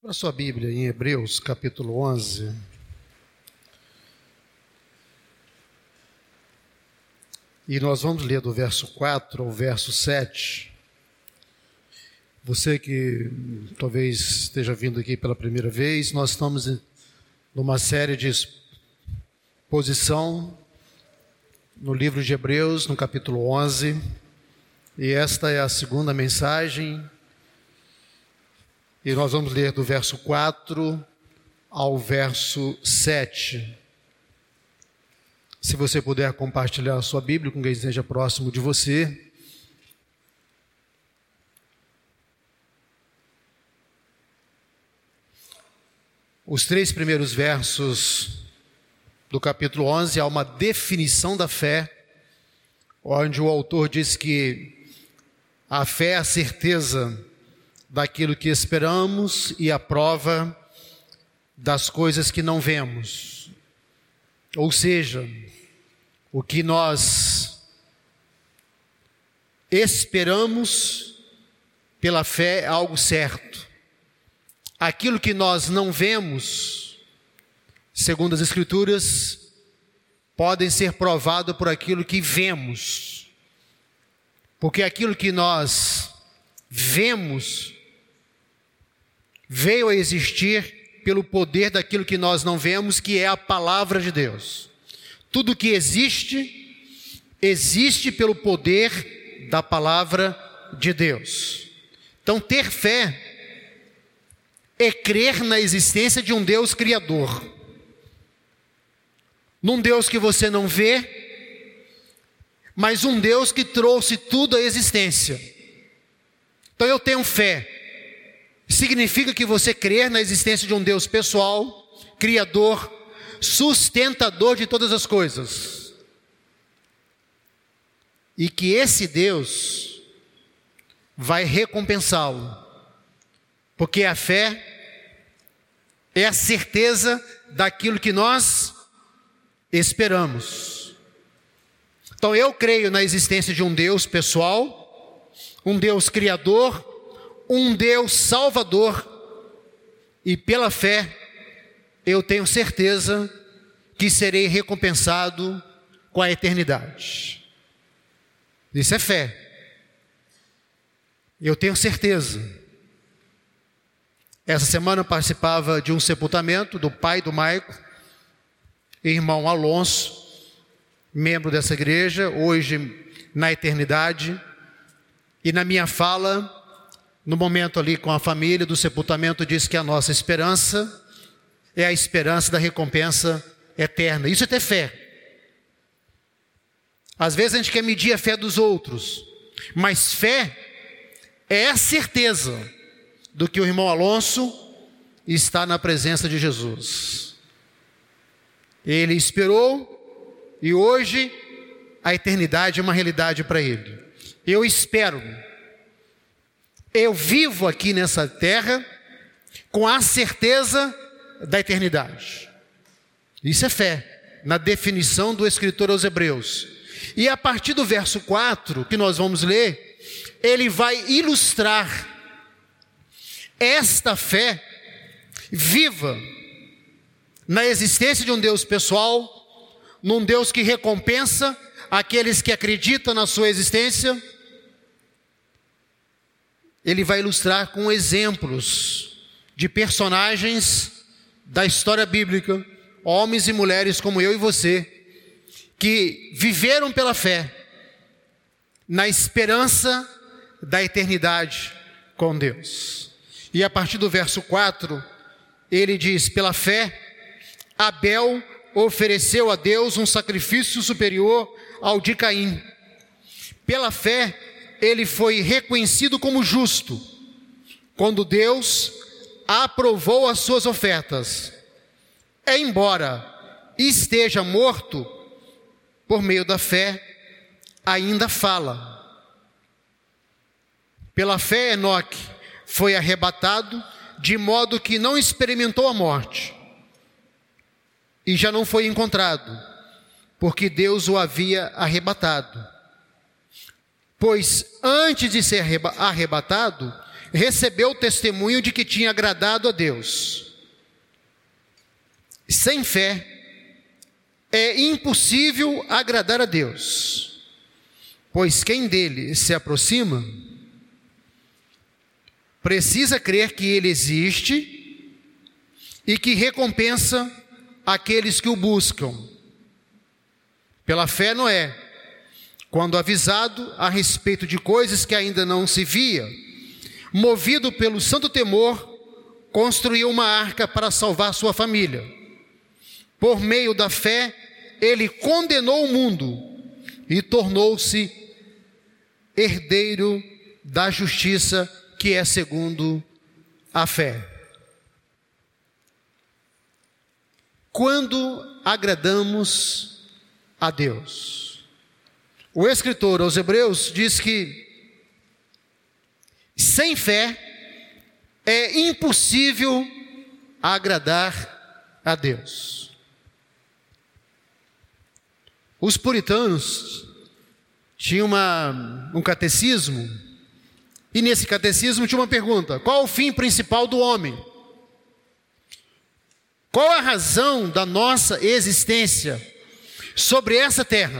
Abra sua Bíblia em Hebreus, capítulo 11. E nós vamos ler do verso 4 ao verso 7. Você que talvez esteja vindo aqui pela primeira vez, nós estamos numa série de exposição no livro de Hebreus, no capítulo 11. E esta é a segunda mensagem. E nós vamos ler do verso 4 ao verso 7. Se você puder compartilhar a sua Bíblia com quem esteja próximo de você. Os 3 primeiros versos do capítulo 11 há uma definição da fé, onde o autor diz que a fé é a certeza daquilo que esperamos e a prova das coisas que não vemos. Ou seja, o que nós esperamos pela fé é algo certo. Aquilo que nós não vemos, segundo as Escrituras, podem ser provado por aquilo que vemos. Porque aquilo que nós vemos veio a existir pelo poder daquilo que nós não vemos, que é a palavra de Deus. Tudo que existe, existe pelo poder da palavra de Deus. Então, ter fé é crer na existência de um Deus criador. Num Deus que você não vê, mas um Deus que trouxe tudo à existência. Então eu tenho fé. Significa que você crer na existência de um Deus pessoal, criador, sustentador de todas as coisas. E que esse Deus vai recompensá-lo. Porque a fé é a certeza daquilo que nós esperamos. Então eu creio na existência de um Deus pessoal, um Deus criador, um Deus salvador, e pela fé eu tenho certeza que serei recompensado com a eternidade. Isso é fé. Eu tenho certeza. Essa semana eu participava de um sepultamento do pai do Maico, irmão Alonso, membro dessa igreja, hoje na eternidade. E na minha fala, no momento ali com a família do sepultamento, disse que a nossa esperança é a esperança da recompensa eterna. Isso é ter fé. Às vezes a gente quer medir a fé dos outros, mas fé é a certeza do que o irmão Alonso está na presença de Jesus. Ele esperou e hoje a eternidade é uma realidade para ele. Eu espero. Eu vivo aqui nessa terra com a certeza da eternidade. Isso é fé, na definição do escritor aos Hebreus. E a partir do verso 4, que nós vamos ler, ele vai ilustrar esta fé viva na existência de um Deus pessoal, num Deus que recompensa aqueles que acreditam na sua existência. Ele vai ilustrar com exemplos de personagens da história bíblica, homens e mulheres como eu e você, que viveram pela fé, na esperança da eternidade com Deus. E a partir do verso 4, ele diz: pela fé, Abel ofereceu a Deus um sacrifício superior ao de Caim. Pela fé, ele foi reconhecido como justo, quando Deus aprovou as suas ofertas. Embora esteja morto, por meio da fé, ainda fala. Pela fé, Enoque foi arrebatado, de modo que não experimentou a morte, e já não foi encontrado, porque Deus o havia arrebatado. Pois antes de ser arrebatado, recebeu o testemunho de que tinha agradado a Deus. Sem fé, é impossível agradar a Deus, pois quem dele se aproxima, precisa crer que ele existe e que recompensa aqueles que o buscam. Pela fé, Noé, quando avisado a respeito de coisas que ainda não se via, movido pelo santo temor, construiu uma arca para salvar sua família. Por meio da fé, ele condenou o mundo e tornou-se herdeiro da justiça que é segundo a fé. Quando agradamos a Deus? O escritor aos Hebreus diz que sem fé é impossível agradar a Deus. Os puritanos tinham um catecismo, e nesse catecismo tinha uma pergunta: qual o fim principal do homem? Qual a razão da nossa existência sobre essa terra?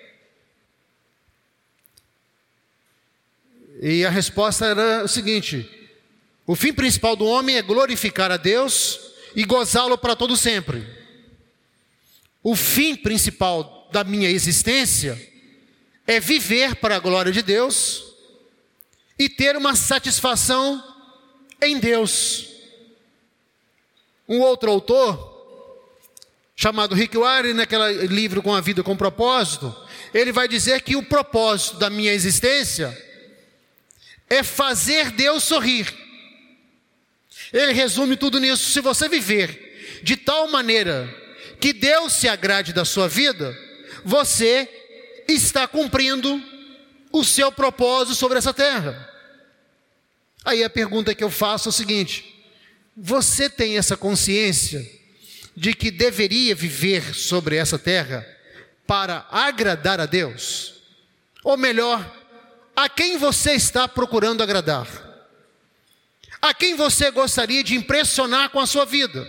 E a resposta era o seguinte: o fim principal do homem é glorificar a Deus e gozá-lo para todo sempre. O fim principal da minha existência é viver para a glória de Deus e ter uma satisfação em Deus. Um outro autor, chamado Rick Warren, naquele livro Com a Vida com Propósito, ele vai dizer que o propósito da minha existência é fazer Deus sorrir. Ele resume tudo nisso: se você viver de tal maneira que Deus se agrade da sua vida, você está cumprindo o seu propósito sobre essa terra. Aí a pergunta que eu faço é o seguinte: você tem essa consciência de que deveria viver sobre essa terra para agradar a Deus? Ou melhor, a quem você está procurando agradar? A quem você gostaria de impressionar com a sua vida?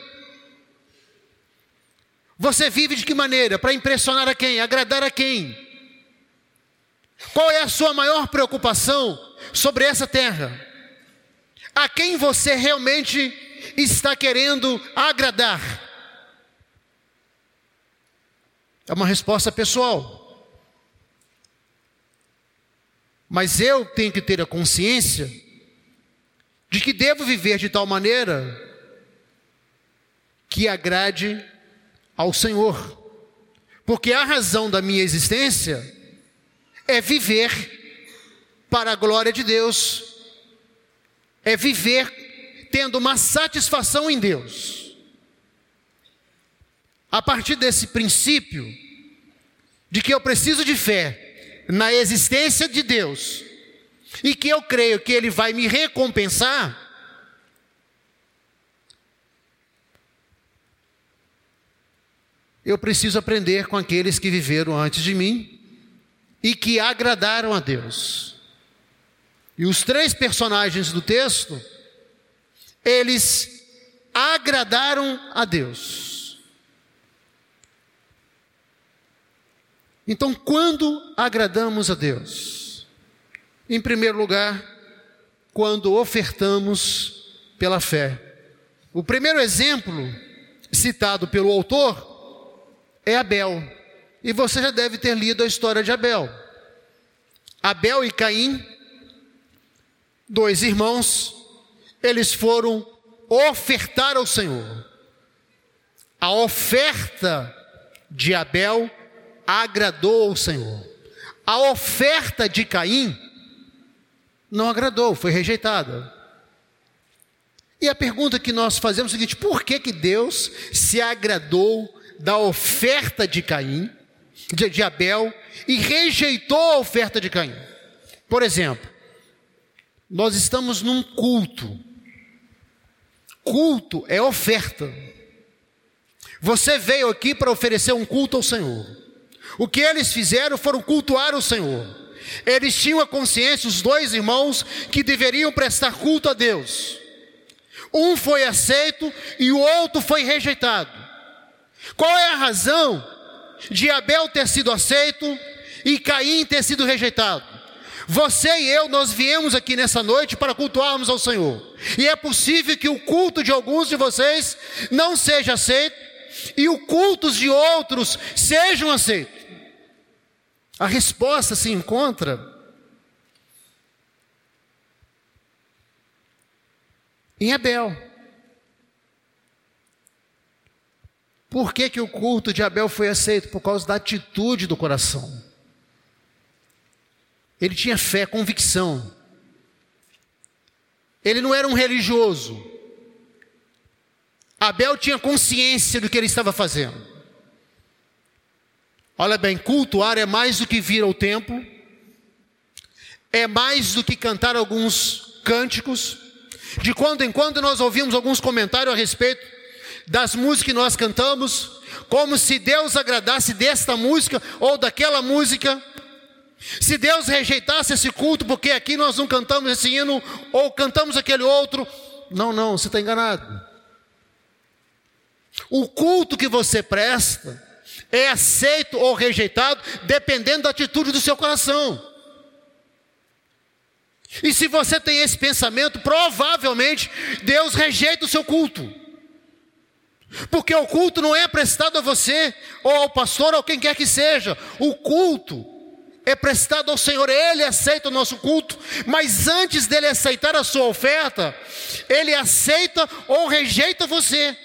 Você vive de que maneira? Para impressionar a quem? Agradar a quem? Qual é a sua maior preocupação sobre essa terra? A quem você realmente está querendo agradar? É uma resposta pessoal. Mas eu tenho que ter a consciência de que devo viver de tal maneira que agrade ao Senhor, porque a razão da minha existência é viver para a glória de Deus, é viver tendo uma satisfação em Deus. A partir desse princípio de que eu preciso de fé na existência de Deus e que eu creio que Ele vai me recompensar, eu preciso aprender com aqueles que viveram antes de mim e que agradaram a Deus. E os três personagens do texto, eles agradaram a Deus. Então, quando agradamos a Deus? Em primeiro lugar, quando ofertamos pela fé. O primeiro exemplo citado pelo autor é Abel. E você já deve ter lido a história de Abel. Abel e Caim, dois irmãos, eles foram ofertar ao Senhor. A oferta de Abel agradou ao Senhor. A oferta de Caim não agradou, foi rejeitada. E a pergunta que nós fazemos é a seguinte: por que Deus se agradou da oferta de Caim, de Abel, e rejeitou a oferta de Caim? Por exemplo, nós estamos num culto. Culto é oferta. Você veio aqui para oferecer um culto ao Senhor. O que eles fizeram foram cultuar o Senhor. Eles tinham a consciência, os dois irmãos, que deveriam prestar culto a Deus. Um foi aceito e o outro foi rejeitado. Qual é a razão de Abel ter sido aceito e Caim ter sido rejeitado? Você e eu, nós viemos aqui nessa noite para cultuarmos ao Senhor. E é possível que o culto de alguns de vocês não seja aceito e os cultos de outros sejam aceitos. A resposta se encontra em Abel. Por que o culto de Abel foi aceito? Por causa da atitude do coração. Ele tinha fé, convicção. Ele não era um religioso. Abel tinha consciência do que ele estava fazendo. Olha bem, cultuar é mais do que vir ao templo, é mais do que cantar alguns cânticos. De quando em quando nós ouvimos alguns comentários a respeito das músicas que nós cantamos, como se Deus agradasse desta música ou daquela música. Se Deus rejeitasse esse culto, porque aqui nós não cantamos esse hino, ou cantamos aquele outro. Não, você está enganado. O culto que você presta é aceito ou rejeitado, dependendo da atitude do seu coração. E se você tem esse pensamento, provavelmente Deus rejeita o seu culto. Porque o culto não é prestado a você, ou ao pastor, ou quem quer que seja. O culto é prestado ao Senhor, Ele aceita o nosso culto, mas antes dele aceitar a sua oferta, Ele aceita ou rejeita você.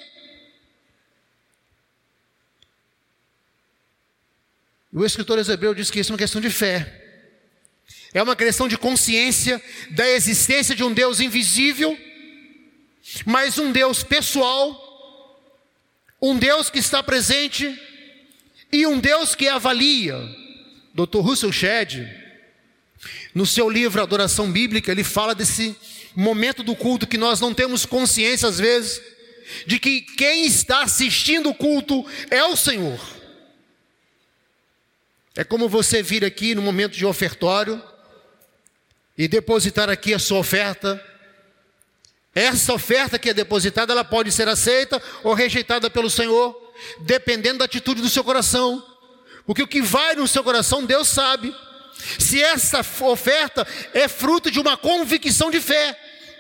O escritor Eusébio diz que isso é uma questão de fé. É uma questão de consciência da existência de um Deus invisível, mas um Deus pessoal, um Deus que está presente e um Deus que avalia. Dr. Russell Shedd, no seu livro Adoração Bíblica, ele fala desse momento do culto que nós não temos consciência às vezes, de que quem está assistindo o culto é o Senhor. É como você vir aqui no momento de ofertório e depositar aqui a sua oferta. Essa oferta que é depositada, ela pode ser aceita ou rejeitada pelo Senhor, dependendo da atitude do seu coração. Porque o que vai no seu coração, Deus sabe. Se essa oferta é fruto de uma convicção de fé,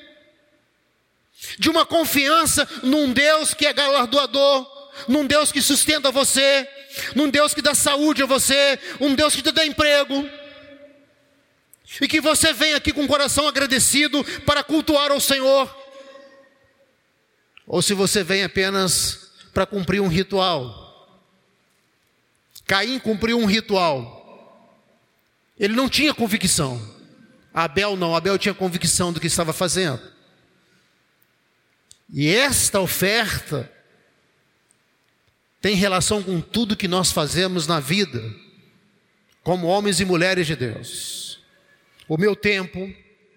de uma confiança num Deus que é galardoador, num Deus que sustenta você, num Deus que dá saúde a você, um Deus que te dá emprego, e que você vem aqui com o coração agradecido para cultuar ao Senhor, ou se você vem apenas para cumprir um ritual. Caim cumpriu um ritual, ele não tinha convicção. Abel não, Abel tinha convicção do que estava fazendo. E esta oferta tem relação com tudo que nós fazemos na vida, como homens e mulheres de Deus. O meu tempo,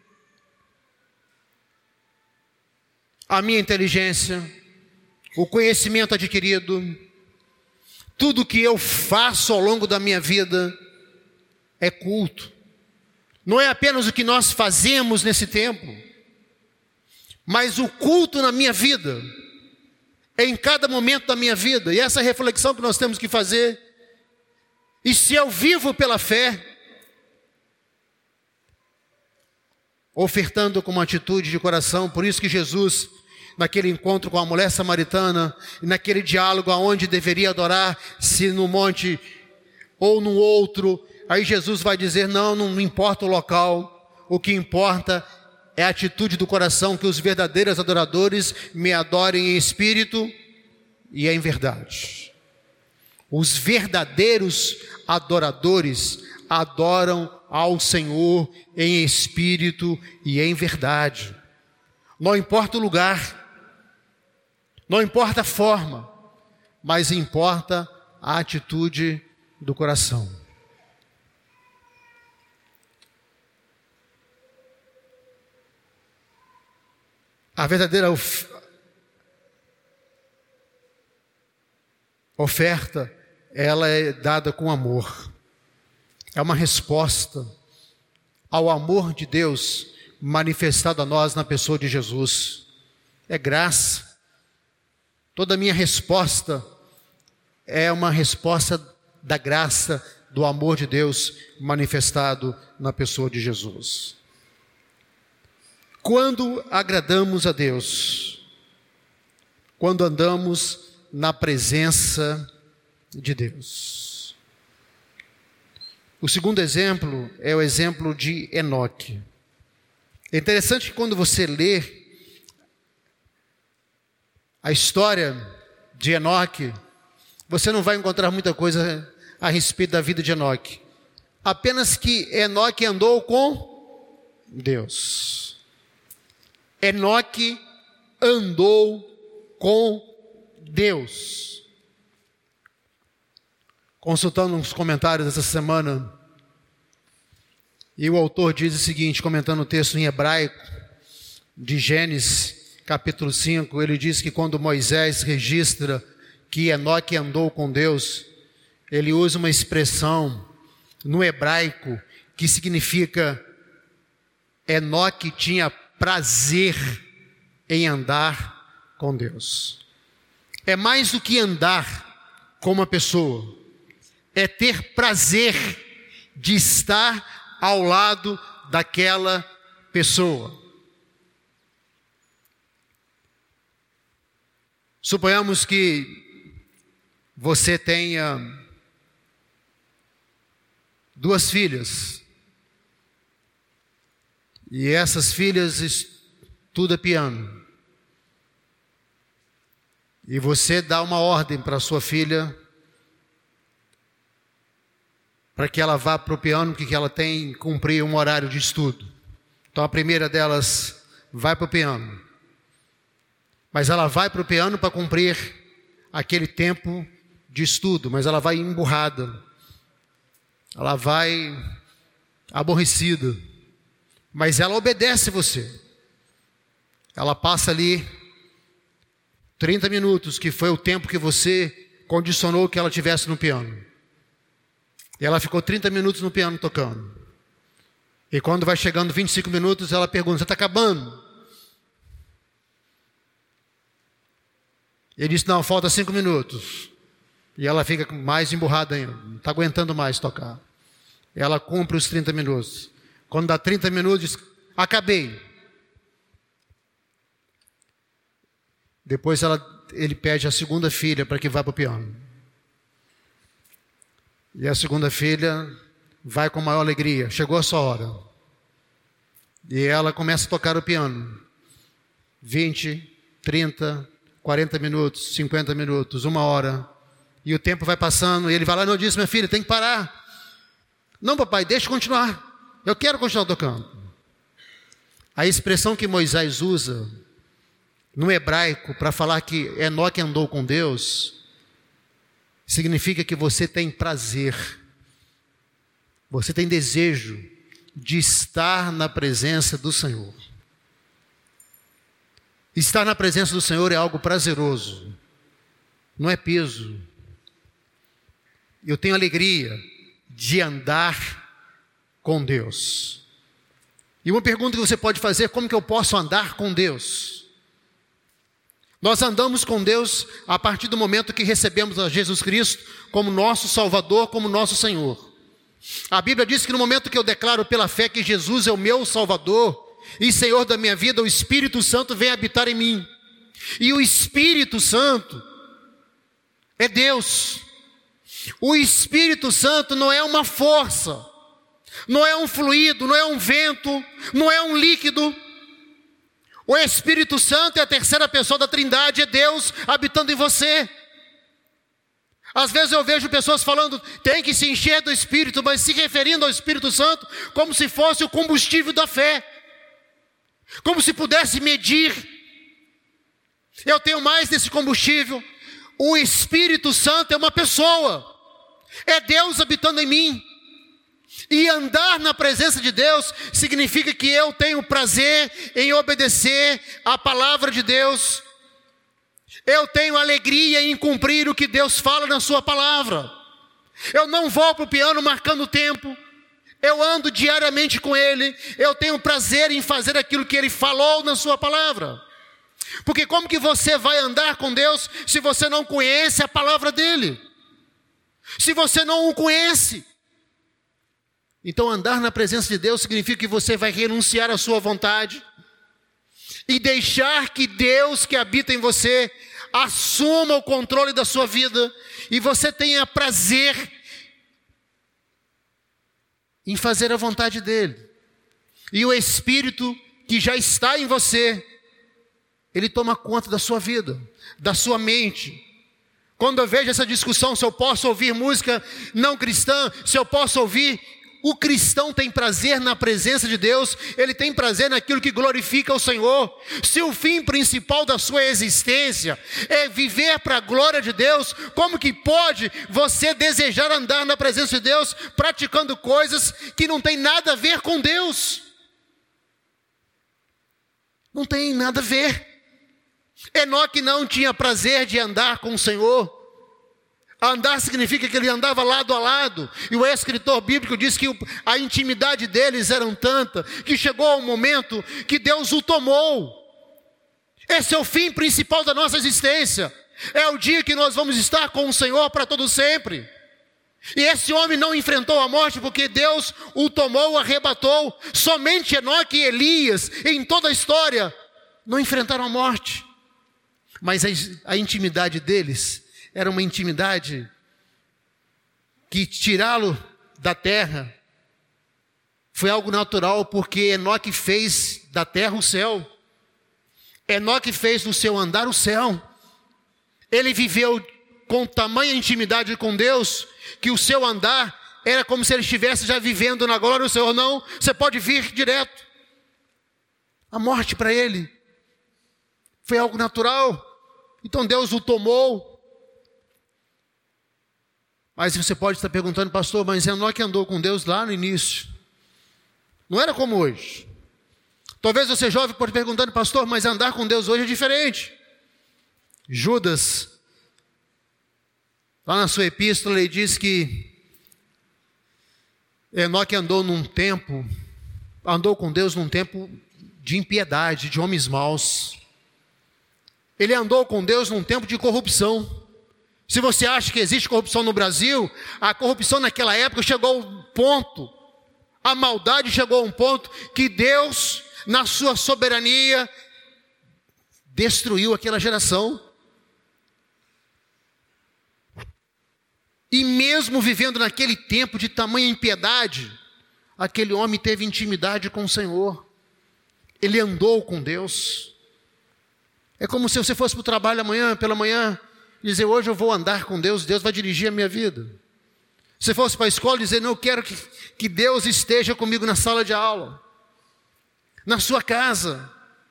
a minha inteligência, o conhecimento adquirido, tudo que eu faço ao longo da minha vida é culto. Não é apenas o que nós fazemos nesse tempo, mas o culto na minha vida, em cada momento da minha vida. E essa é a reflexão que nós temos que fazer. E se eu vivo pela fé, ofertando com uma atitude de coração, por isso que Jesus, naquele encontro com a mulher samaritana, naquele diálogo aonde deveria adorar, se no monte ou no outro, aí Jesus vai dizer, não importa o local, o que importa é a atitude do coração, que os verdadeiros adoradores me adorem em espírito e em verdade. Os verdadeiros adoradores adoram ao Senhor em espírito e em verdade. Não importa o lugar, não importa a forma, mas importa a atitude do coração. A verdadeira oferta, ela é dada com amor. É uma resposta ao amor de Deus manifestado a nós na pessoa de Jesus. É graça. Toda a minha resposta é uma resposta da graça, do amor de Deus manifestado na pessoa de Jesus. Quando agradamos a Deus? Quando andamos na presença de Deus. O segundo exemplo é o exemplo de Enoque. É interessante que quando você lê a história de Enoque, você não vai encontrar muita coisa a respeito da vida de Enoque. Apenas que Enoque andou com Deus. Enoque andou com Deus. Consultando uns comentários essa semana, e o autor diz o seguinte, comentando o texto em hebraico de Gênesis, capítulo 5, ele diz que quando Moisés registra que Enoque andou com Deus, ele usa uma expressão no hebraico que significa Enoque tinha prazer em andar com Deus. É mais do que andar com uma pessoa, é ter prazer de estar ao lado daquela pessoa. Suponhamos que você tenha 2 filhas, e essas filhas estudam piano, e você dá uma ordem para sua filha, para que ela vá para o piano, porque ela tem que cumprir um horário de estudo. Então a primeira delas vai para o piano, mas ela vai para o piano para cumprir aquele tempo de estudo, mas ela vai emburrada, ela vai aborrecida, mas ela obedece você. Ela passa ali 30 minutos, que foi o tempo que você condicionou que ela tivesse no piano. E ela ficou 30 minutos no piano tocando. E quando vai chegando 25 minutos, ela pergunta, você está acabando? Ele diz, não, falta 5 minutos. E ela fica mais emburrada ainda, não está aguentando mais tocar. Ela cumpre os 30 minutos. Quando dá 30 minutos, diz, acabei. Depois ele pede a segunda filha para que vá para o piano. E a segunda filha vai com maior alegria. Chegou a sua hora. E ela começa a tocar o piano. 20, 30, 40 minutos, 50 minutos, 1 hora. E o tempo vai passando. E ele vai lá, não, disse, minha filha, tem que parar. Não, papai, deixa eu continuar. Eu quero continuar tocando. A expressão que Moisés usa no hebraico para falar que Enoque andou com Deus significa que você tem prazer, você tem desejo de estar na presença do Senhor. Estar na presença do Senhor é algo prazeroso, não é peso. Eu tenho alegria de andar com Deus. E uma pergunta que você pode fazer, como que eu posso andar com Deus? Nós andamos com Deus a partir do momento que recebemos a Jesus Cristo como nosso Salvador, como nosso Senhor. A Bíblia diz que no momento que eu declaro pela fé que Jesus é o meu Salvador e Senhor da minha vida, o Espírito Santo vem habitar em mim. E o Espírito Santo é Deus. O Espírito Santo não é uma força, não é um fluido, não é um vento, não é um líquido. O Espírito Santo é a terceira pessoa da Trindade, é Deus habitando em você. Às vezes eu vejo pessoas falando, tem que se encher do Espírito, mas se referindo ao Espírito Santo como se fosse o combustível da fé. Como se pudesse medir. Eu tenho mais desse combustível. O Espírito Santo é uma pessoa. É Deus habitando em mim. E andar na presença de Deus significa que eu tenho prazer em obedecer a palavra de Deus. Eu tenho alegria em cumprir o que Deus fala na sua palavra. Eu não vou para o piano marcando tempo. eu ando diariamente com Ele, eu tenho prazer em fazer aquilo que Ele falou na sua palavra. Porque como que você vai andar com Deus se você não conhece a palavra dEle? Se você não o conhece? Então andar na presença de Deus significa que você vai renunciar à sua vontade e deixar que Deus que habita em você assuma o controle da sua vida e você tenha prazer em fazer a vontade dEle. E o Espírito que já está em você, Ele toma conta da sua vida, da sua mente. Quando eu vejo essa discussão, se eu posso ouvir música não cristã, se eu posso ouvir, o cristão tem prazer na presença de Deus, ele tem prazer naquilo que glorifica o Senhor. Se o fim principal da sua existência é viver para a glória de Deus, como que pode você desejar andar na presença de Deus, praticando coisas que não tem nada a ver com Deus? Não tem nada a ver. Enoque não tinha prazer de andar com o Senhor. Andar significa que ele andava lado a lado. E o escritor bíblico diz que a intimidade deles era tanta, que chegou um momento que Deus o tomou. Esse é o fim principal da nossa existência. É o dia que nós vamos estar com o Senhor para todo sempre. E esse homem não enfrentou a morte porque Deus o tomou, o arrebatou. Somente Enoque e Elias, em toda a história, não enfrentaram a morte. Mas a intimidade deles era uma intimidade que tirá-lo da terra foi algo natural, porque Enoque fez da terra o céu. Enoque fez do seu andar o céu. Ele viveu com tamanha intimidade com Deus, que o seu andar era como se ele estivesse já vivendo na glória do Senhor. Não, você pode vir direto. A morte para ele foi algo natural. Então Deus o tomou. Mas você pode estar perguntando, pastor, mas Enoque andou com Deus lá no início. Não era como hoje. Talvez você jovem pode estar perguntando, pastor, mas andar com Deus hoje é diferente. Judas, lá na sua epístola, ele diz que Enoque andou com Deus num tempo de impiedade, de homens maus. Ele andou com Deus num tempo de corrupção. Se você acha que existe corrupção no Brasil, a corrupção naquela época chegou a um ponto, a maldade chegou a um ponto que Deus, na sua soberania, destruiu aquela geração. E mesmo vivendo naquele tempo de tamanha impiedade, aquele homem teve intimidade com o Senhor. Ele andou com Deus. É como se você fosse para o trabalho pela manhã, dizer, hoje eu vou andar com Deus, Deus vai dirigir a minha vida. Se fosse para a escola, dizer, não, eu quero que Deus esteja comigo na sala de aula, na sua casa,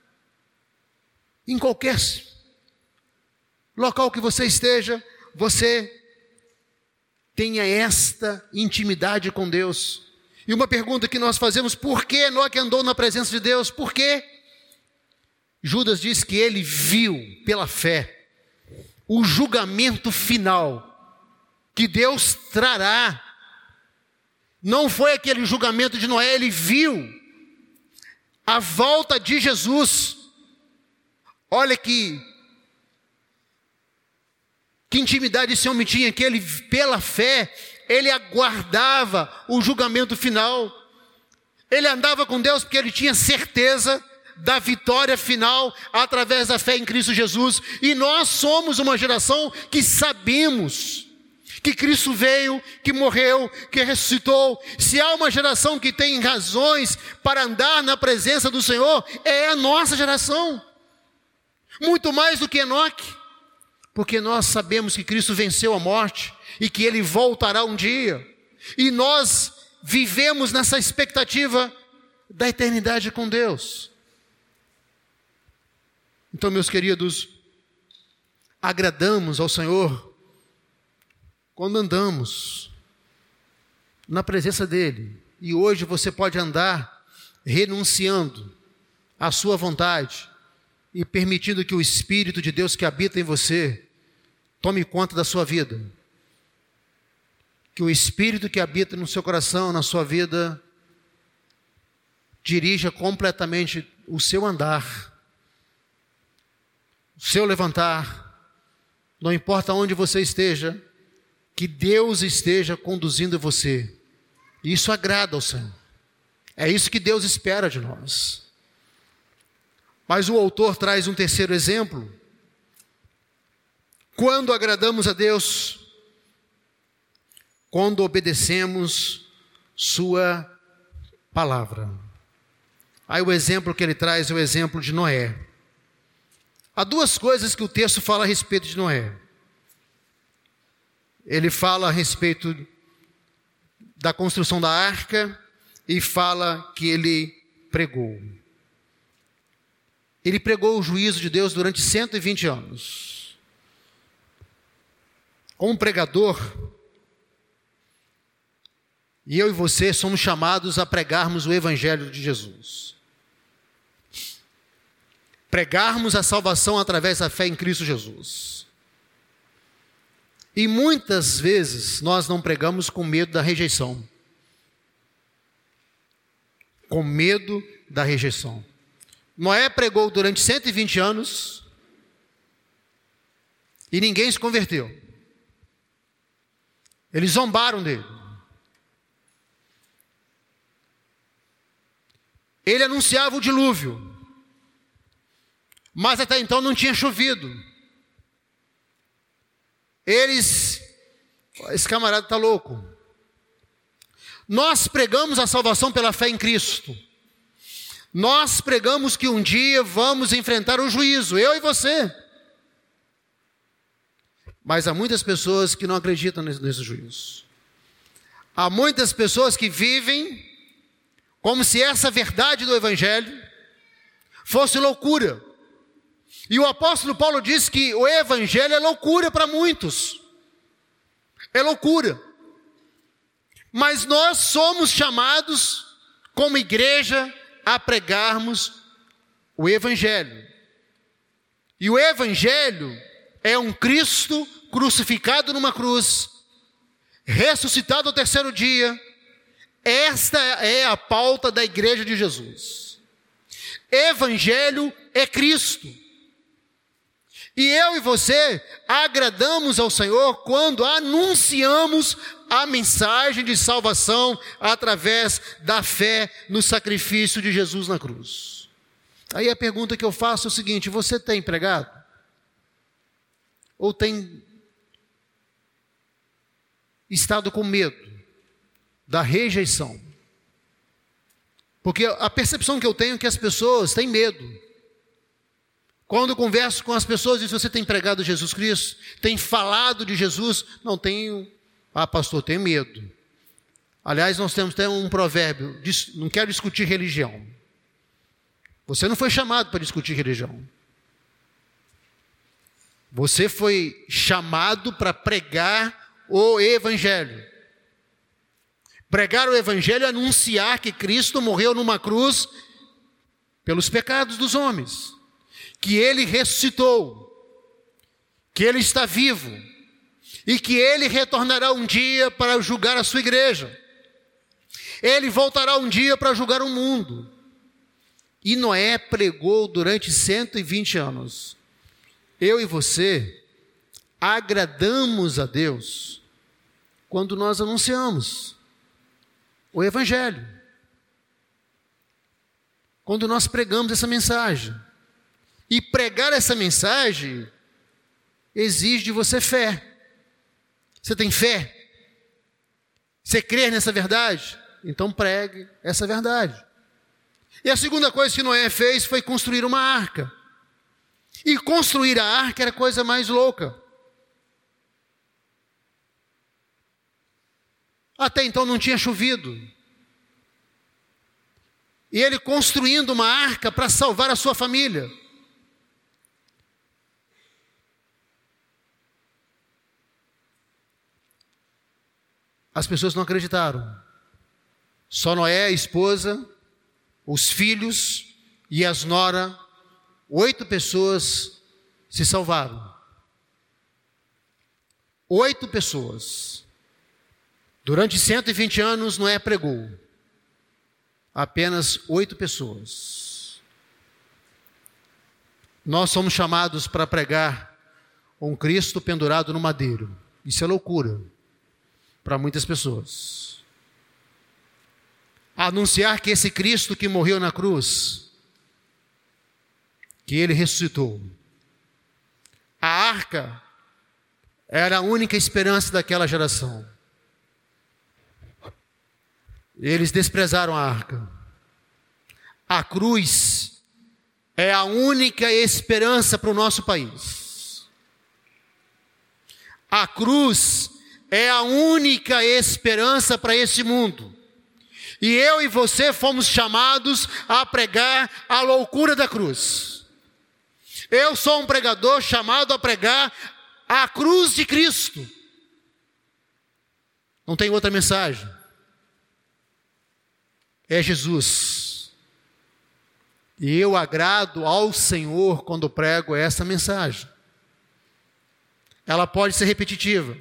em qualquer local que você esteja, você tenha esta intimidade com Deus. E uma pergunta que nós fazemos, por que Enoque andou na presença de Deus? Por quê? Judas diz que ele viu pela fé o julgamento final que Deus trará. Não foi aquele julgamento de Noé, ele viu a volta de Jesus. Olha que intimidade esse homem tinha, que ele, pela fé, ele aguardava o julgamento final. Ele andava com Deus porque ele tinha certeza da vitória final através da fé em Cristo Jesus. E nós somos uma geração que sabemos que Cristo veio, que morreu, que ressuscitou. Se há uma geração que tem razões para andar na presença do Senhor, é a nossa geração. Muito mais do que Enoque, porque nós sabemos que Cristo venceu a morte e que Ele voltará um dia. E nós vivemos nessa expectativa da eternidade com Deus. Então, meus queridos, agradamos ao Senhor quando andamos na presença dEle. E hoje você pode andar renunciando à sua vontade e permitindo que o Espírito de Deus que habita em você tome conta da sua vida. que o Espírito que habita no seu coração, na sua vida, dirija completamente o seu andar, o seu levantar, não importa onde você esteja, que Deus esteja conduzindo você. Isso agrada ao Senhor. É isso que Deus espera de nós. Mas o autor traz um terceiro exemplo. Quando agradamos a Deus, quando obedecemos sua palavra. Aí o exemplo que ele traz é o exemplo de Noé. Há duas coisas que o texto fala a respeito de Noé. Ele fala a respeito da construção da arca e fala que ele pregou. Ele pregou o juízo de Deus durante 120 anos. Como pregador, e eu e você somos chamados a pregarmos o Evangelho de Jesus. Pregarmos a salvação através da fé em Cristo Jesus. E muitas vezes nós não pregamos com medo da rejeição. Com medo da rejeição. Noé pregou durante 120 anos e ninguém se converteu. Eles zombaram dele. Ele anunciava o dilúvio, mas até então não tinha chovido. Esse camarada está louco. Nós pregamos a salvação pela fé em Cristo. Nós pregamos que um dia vamos enfrentar o juízo, eu e você. Mas há muitas pessoas que não acreditam nesse juízo. Há muitas pessoas que vivem como se essa verdade do Evangelho fosse loucura. E o apóstolo Paulo diz que o Evangelho é loucura para muitos. É loucura. Mas nós somos chamados, como igreja, a pregarmos o Evangelho. E o Evangelho é um Cristo crucificado numa cruz, ressuscitado ao terceiro dia. Esta é a pauta da igreja de Jesus. Evangelho é Cristo. E eu e você agradamos ao Senhor quando anunciamos a mensagem de salvação através da fé no sacrifício de Jesus na cruz. Aí a pergunta que eu faço é o seguinte: você tem pregado? Ou tem estado com medo da rejeição? Porque a percepção que eu tenho é que as pessoas têm medo. Quando eu converso com as pessoas, diz: você tem pregado Jesus Cristo? Tem falado de Jesus? Não tenho. Ah, pastor, tenho medo. Aliás, nós temos até um provérbio: não quero discutir religião. Você não foi chamado para discutir religião. Você foi chamado para pregar o Evangelho. Pregar o Evangelho é anunciar que Cristo morreu numa cruz pelos pecados dos homens. Que Ele ressuscitou. Que Ele está vivo. E que Ele retornará um dia para julgar a sua igreja. Ele voltará um dia para julgar o mundo. E Noé pregou durante 120 anos. Eu e você agradamos a Deus quando nós anunciamos o Evangelho. Quando nós pregamos essa mensagem. E pregar essa mensagem exige de você fé. Você tem fé? Você crê nessa verdade? Então pregue essa verdade. E a segunda coisa que Noé fez foi construir uma arca. E construir a arca era a coisa mais louca. Até então não tinha chovido. E ele construindo uma arca para salvar a sua família. As pessoas não acreditaram. Só Noé, a esposa, os filhos e as nora, 8 pessoas se salvaram. 8 pessoas. Durante 120 anos, Noé pregou. Apenas 8 pessoas. Nós somos chamados para pregar um Cristo pendurado no madeiro. Isso é loucura para muitas pessoas. Anunciar que esse Cristo que morreu na cruz, que ele ressuscitou. A arca era a única esperança daquela geração. Eles desprezaram a arca. A cruz é a única esperança para o nosso país. A cruz é a única esperança para esse mundo. E eu e você fomos chamados a pregar a loucura da cruz. Eu sou um pregador chamado a pregar a cruz de Cristo. Não tem outra mensagem. É Jesus. E eu agrado ao Senhor quando prego essa mensagem. Ela pode ser repetitiva,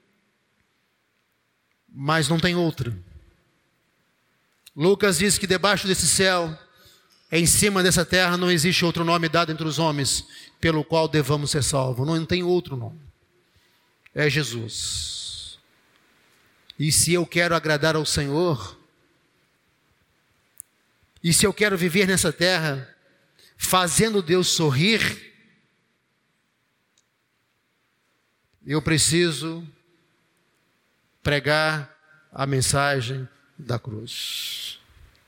mas não tem outra. Lucas diz que debaixo desse céu, em cima dessa terra, não existe outro nome dado entre os homens pelo qual devamos ser salvos. Não tem outro nome. É Jesus. E se eu quero agradar ao Senhor, e se eu quero viver nessa terra, fazendo Deus sorrir, eu preciso pregar a mensagem da cruz.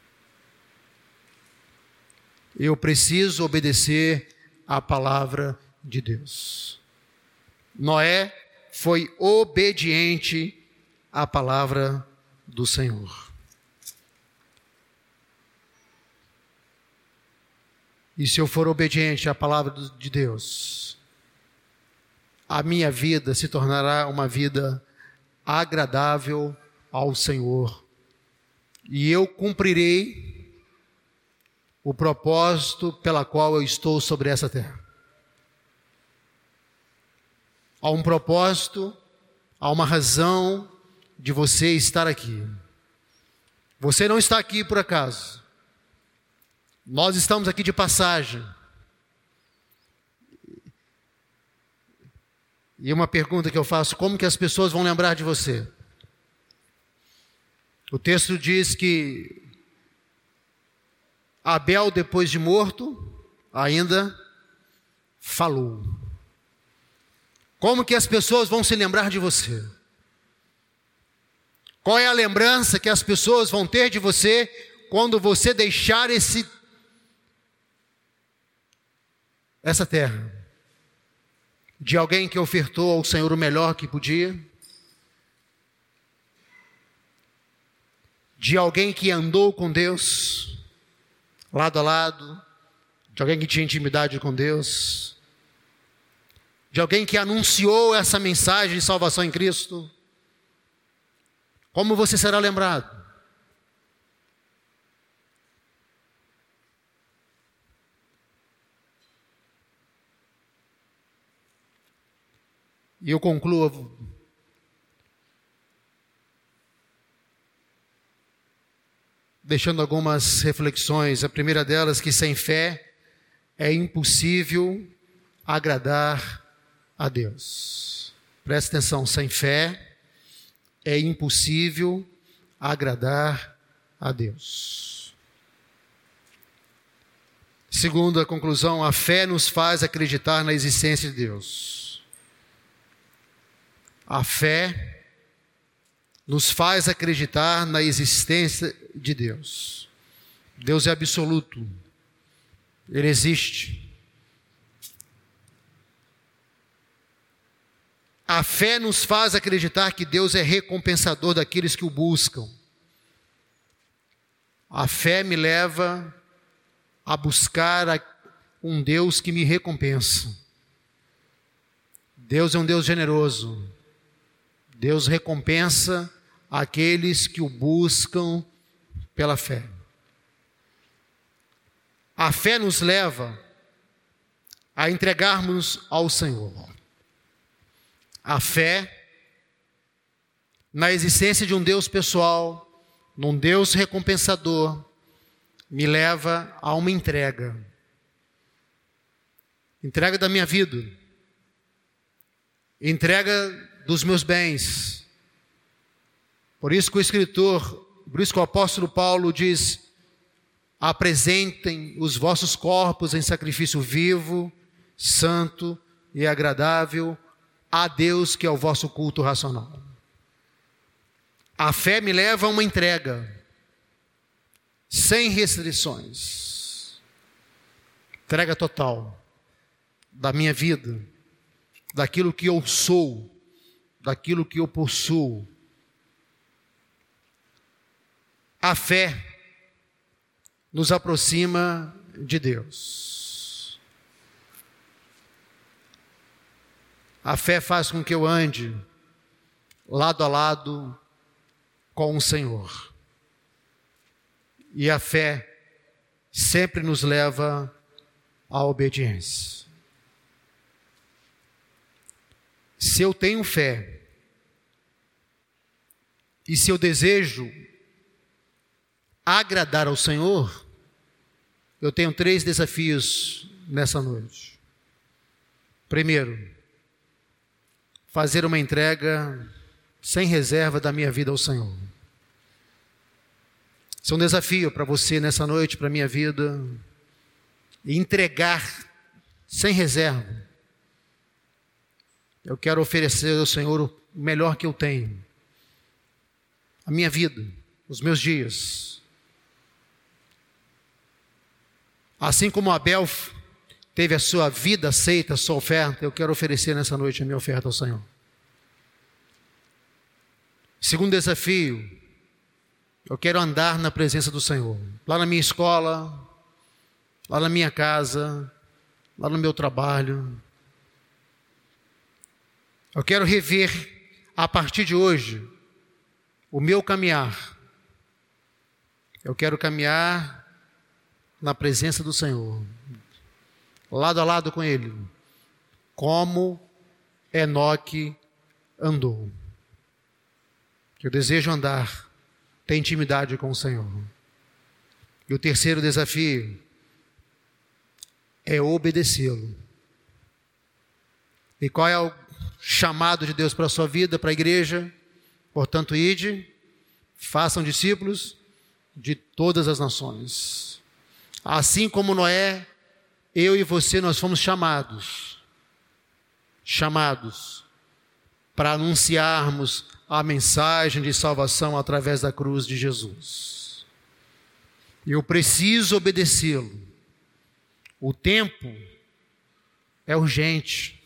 Eu preciso obedecer à palavra de Deus. Noé foi obediente à palavra do Senhor. E se eu for obediente à palavra de Deus, a minha vida se tornará uma vida agradável ao Senhor. E eu cumprirei o propósito pela qual eu estou sobre essa terra. Há um propósito, há uma razão de você estar aqui. Você não está aqui por acaso. Nós estamos aqui de passagem. E uma pergunta que eu faço: como que as pessoas vão lembrar de você? O texto diz que Abel, depois de morto, ainda falou. Como que as pessoas vão se lembrar de você? Qual é a lembrança que as pessoas vão ter de você quando você deixar essa terra? De alguém que ofertou ao Senhor o melhor que podia? De alguém que andou com Deus, lado a lado? De alguém que tinha intimidade com Deus? De alguém que anunciou essa mensagem de salvação em Cristo? Como você será lembrado? E eu concluo deixando algumas reflexões. A primeira delas, que sem fé é impossível agradar a Deus. Preste atenção, sem fé é impossível agradar a Deus. Segunda conclusão, a fé nos faz acreditar na existência de Deus. A fé nos faz acreditar na existência de Deus. Deus é absoluto. Ele existe. A fé nos faz acreditar que Deus é recompensador daqueles que o buscam. A fé me leva a buscar um Deus que me recompensa. Deus é um Deus generoso. Deus recompensa aqueles que o buscam pela fé. A fé nos leva a entregarmos ao Senhor. A fé na existência de um Deus pessoal, num Deus recompensador, me leva a uma entrega. Entrega da minha vida. Entrega dos meus bens. Por isso que o apóstolo Paulo diz: apresentem os vossos corpos em sacrifício vivo, santo e agradável a Deus, que é o vosso culto racional. A fé me leva a uma entrega, sem restrições. Entrega total da minha vida, daquilo que eu sou, daquilo que eu possuo. A fé nos aproxima de Deus. A fé faz com que eu ande lado a lado com o Senhor. E a fé sempre nos leva à obediência. Se eu tenho fé, e se eu desejo agradar ao Senhor, eu tenho 3 desafios nessa noite. Primeiro, fazer uma entrega sem reserva da minha vida ao Senhor. Isso é um desafio para você nessa noite, para a minha vida. Entregar sem reserva. Eu quero oferecer ao Senhor o melhor que eu tenho. A minha vida, os meus dias. Assim como Abel teve a sua vida aceita, a sua oferta, eu quero oferecer nessa noite a minha oferta ao Senhor. Segundo desafio, eu quero andar na presença do Senhor. Lá na minha escola, lá na minha casa, lá no meu trabalho. Eu quero rever, a partir de hoje, o meu caminhar. Eu quero caminhar na presença do Senhor, lado a lado com Ele, como Enoque andou. Eu desejo andar, ter intimidade com o Senhor. E o terceiro desafio é obedecê-lo. E qual é o chamado de Deus para a sua vida, para a igreja? Portanto, ide, façam discípulos de todas as nações. Assim como Noé, eu e você, nós fomos chamados para anunciarmos a mensagem de salvação através da cruz de Jesus. Eu preciso obedecê-lo. O tempo é urgente.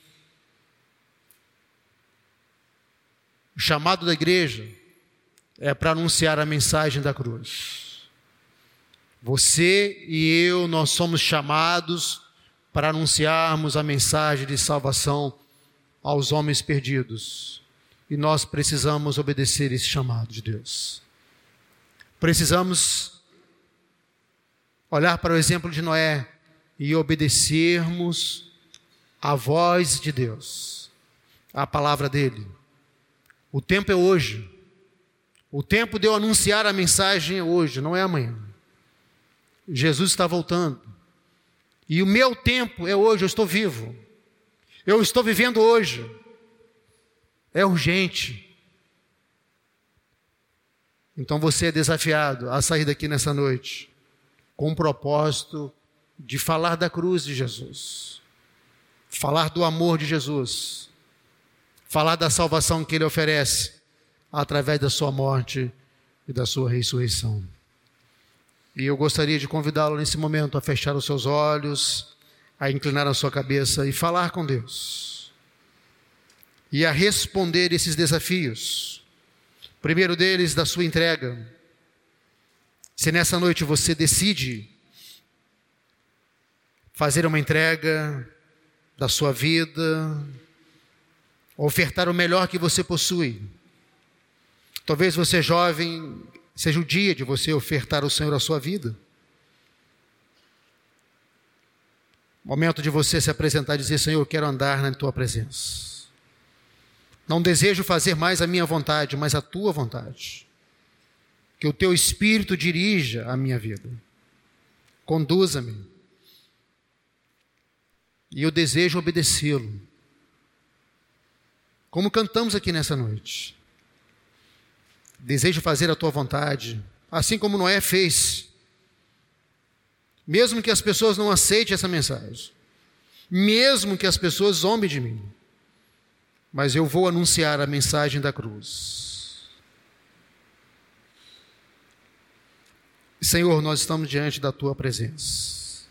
O chamado da igreja é para anunciar a mensagem da cruz. Você e eu, nós somos chamados para anunciarmos a mensagem de salvação aos homens perdidos. E nós precisamos obedecer esse chamado de Deus. Precisamos olhar para o exemplo de Noé e obedecermos a voz de Deus, a palavra dele. O tempo é hoje. O tempo de eu anunciar a mensagem é hoje, não é amanhã. Jesus está voltando. E o meu tempo é hoje, eu estou vivo. Eu estou vivendo hoje. É urgente. Então você é desafiado a sair daqui nessa noite com o propósito de falar da cruz de Jesus, falar do amor de Jesus, falar da salvação que Ele oferece através da sua morte e da sua ressurreição. E eu gostaria de convidá-lo nesse momento a fechar os seus olhos, a inclinar a sua cabeça e falar com Deus. E a responder esses desafios. O primeiro deles, da sua entrega. Se nessa noite você decide fazer uma entrega da sua vida, ofertar o melhor que você possui. Talvez você jovem, seja o dia de você ofertar ao Senhor a sua vida. Momento de você se apresentar e dizer: Senhor, eu quero andar na tua presença. Não desejo fazer mais a minha vontade, mas a tua vontade. Que o teu Espírito dirija a minha vida. Conduza-me. E eu desejo obedecê-lo. Como cantamos aqui nessa noite. Desejo fazer a tua vontade, assim como Noé fez. Mesmo que as pessoas não aceitem essa mensagem. Mesmo que as pessoas zombem de mim. Mas eu vou anunciar a mensagem da cruz. Senhor, nós estamos diante da tua presença.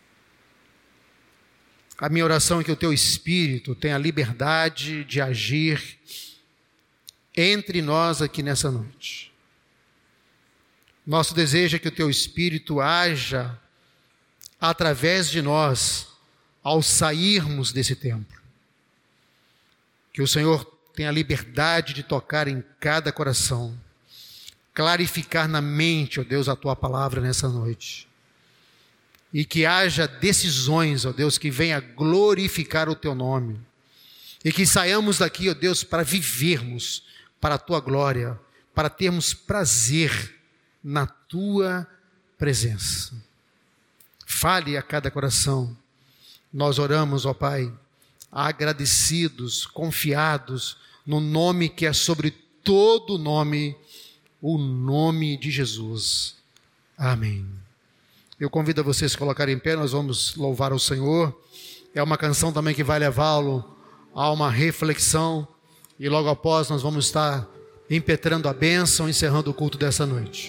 A minha oração é que o teu Espírito tenha liberdade de agir entre nós aqui nessa noite. Nosso desejo é que o teu Espírito haja através de nós ao sairmos desse templo. Que o Senhor tenha liberdade de tocar em cada coração, clarificar na mente, ó Deus, a tua palavra nessa noite. E que haja decisões, ó Deus, que venha glorificar o teu nome. E que saiamos daqui, ó Deus, para vivermos para a tua glória, para termos prazer na tua presença. Fale a cada coração. Nós oramos, ó Pai, agradecidos, confiados no nome que é sobre todo nome, o nome de Jesus. Amém. Eu convido a vocês a colocarem em pé, nós vamos louvar o Senhor. É uma canção também que vai levá-lo a uma reflexão. E logo após nós vamos estar impetrando a bênção, encerrando o culto dessa noite.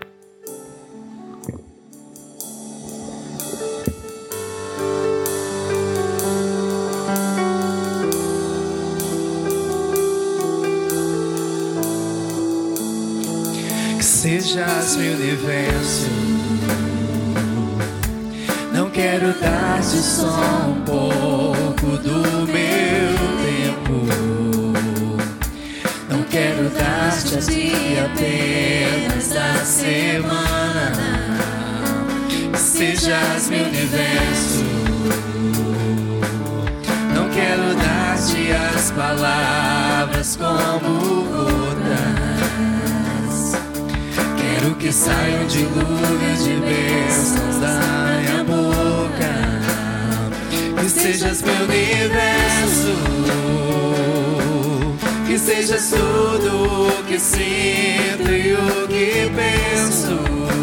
Que sejas meu universo. Não quero dar-te só um pouco do meu tempo. Não quero dar-te a dia apenas da semana. Que sejas meu universo. Não quero dar-te as palavras como gotas. Quero que saiam dilúvios de bênçãos da minha boca. Que sejas meu universo. Que sejas tudo o que sinto e o que penso.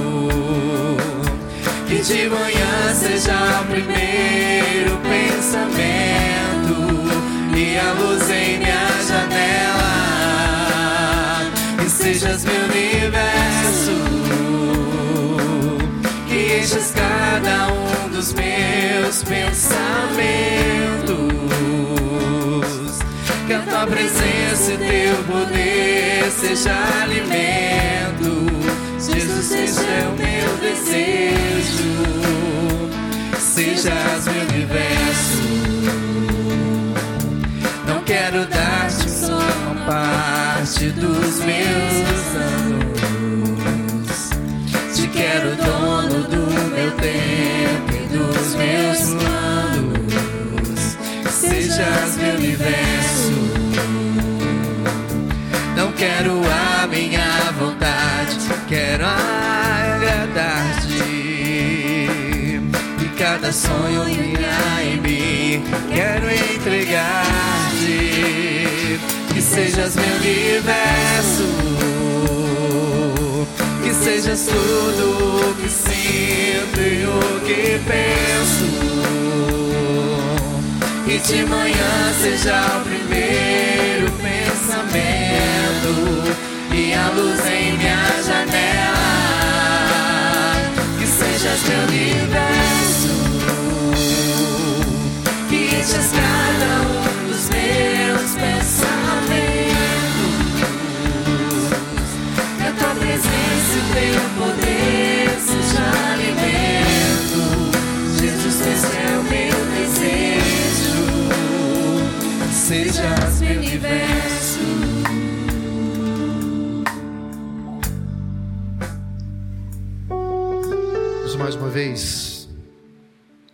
Que de manhã seja o primeiro pensamento e a luz em minha janela. Que sejas meu universo. Que enches cada um dos meus pensamentos. Que a tua presença e teu poder seja alimento. Jesus, seja o meu desejo. Sejas meu universo. Não quero dar-te só uma parte dos meus anos. Te quero dono do meu tempo e dos meus planos. Sejas meu universo. Não quero a minha vontade, quero agradar-te. E cada sonho que há em mim, quero entregar-te. Que sejas meu universo. Que sejas tudo o que sinto e o que penso. Que de manhã seja o primeiro pensamento e a luz em minha janela. Que sejas meu universo. Que enches cada um dos meus pensamentos. Que a tua presença e o teu poder seja alimento. Jesus, esse é o meu desejo. Sejas meu universo. Mais uma vez,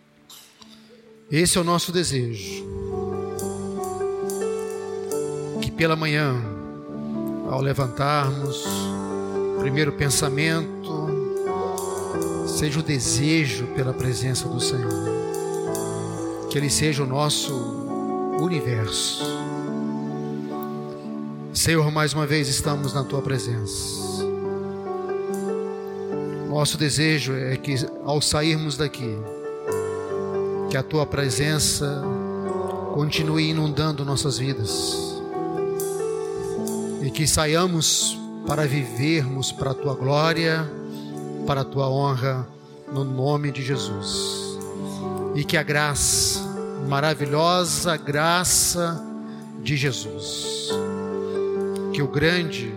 esse é o nosso desejo. Que que pela manhã, ao levantarmos, o primeiro pensamento seja o desejo pela presença do Senhor. Que Ele seja o nosso universo. Senhor, mais uma vez estamos na Tua presença. Nosso desejo é que ao sairmos daqui, que a Tua presença continue inundando nossas vidas. E que saiamos para vivermos para a Tua glória, para a Tua honra, no nome de Jesus. E que a graça, maravilhosa graça de Jesus, que o grande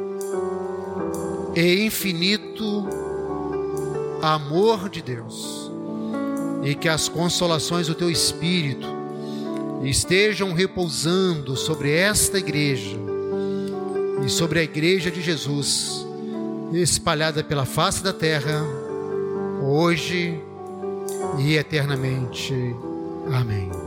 e infinito amor de Deus e que as consolações do Teu Espírito estejam repousando sobre esta igreja e sobre a igreja de Jesus, espalhada pela face da terra, hoje e eternamente. Amém.